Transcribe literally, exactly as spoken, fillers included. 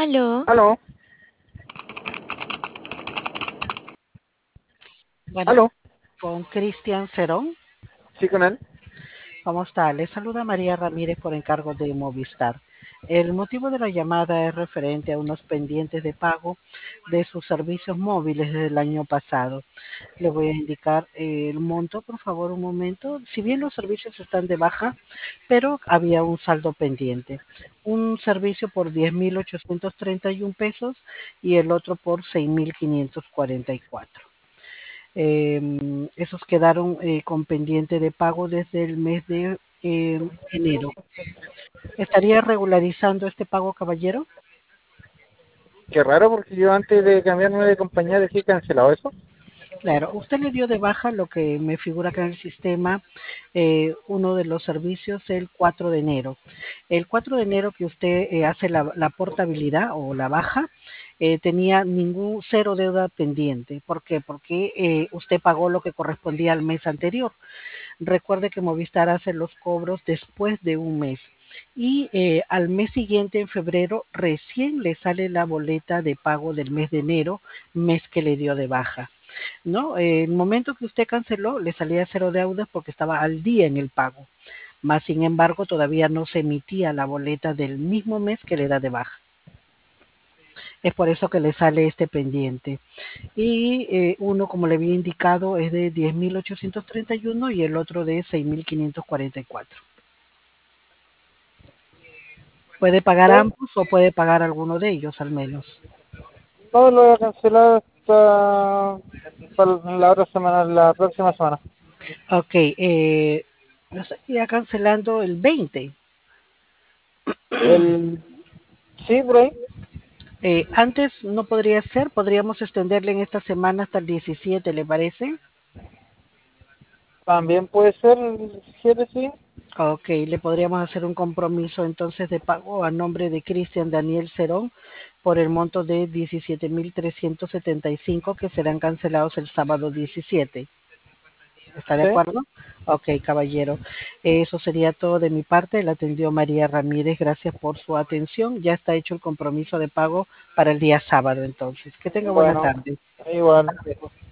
Aló, Aló, Bueno, aló, con Cristian Cerón. sí con él. ¿Cómo está? Le saluda María Ramírez por encargo de Movistar. El motivo de la llamada es referente a unos pendientes de pago de sus servicios móviles desde el año pasado. Le voy a indicar eh, el monto, por favor, un momento. Si bien los servicios están de baja, pero había un saldo pendiente. Un servicio por diez mil ochocientos treinta y uno pesos y el otro por seis mil quinientos cuarenta y cuatro. Eh, esos quedaron eh, con pendiente de pago desde el mes de eh, enero. ¿Estaría regularizando este pago, caballero? Qué raro porque yo antes de cambiarme de compañía dejé cancelado eso. Claro, usted le dio de baja lo que me figura acá en el sistema, eh, uno de los servicios el cuatro de enero. El cuatro de enero que usted eh, hace la, la portabilidad o la baja, eh, tenía ningún cero deuda pendiente. ¿Por qué? Porque eh, usted pagó lo que correspondía al mes anterior. Recuerde que Movistar hace los cobros después de un mes y eh, al mes siguiente, en febrero, recién le sale la boleta de pago del mes de enero, mes que le dio de baja. ¿No? Eh, el momento que usted canceló, le salía cero deudas porque estaba al día en el pago. Más sin embargo, todavía no se emitía la boleta del mismo mes que le da de baja. Es por eso que le sale este pendiente. Y eh, uno, como le había indicado, es de diez mil ochocientos treinta y uno y el otro de seis mil quinientos cuarenta y cuatro. Puede pagar Sí, ambos o puede pagar alguno de ellos al menos. no lo voy a cancelar hasta para la otra semana, la próxima semana. Ok, eh, lo estaría cancelando el veinte. El, sí, por ahí. Eh, antes no podría ser, podríamos extenderle en esta semana hasta el diecisiete, ¿le parece? También puede ser el diecisiete, sí. Ok, le podríamos hacer un compromiso entonces de pago a nombre de Cristian Daniel Cerón por el monto de diecisiete mil trescientos setenta y cinco que serán cancelados el sábado diecisiete. ¿Está de Sí. acuerdo? Ok, caballero. Eso sería todo de mi parte. La atendió María Ramírez. Gracias por su atención. Ya está hecho el compromiso de pago para el día sábado entonces. Que tenga buena Bueno, tarde. igual. Hasta luego.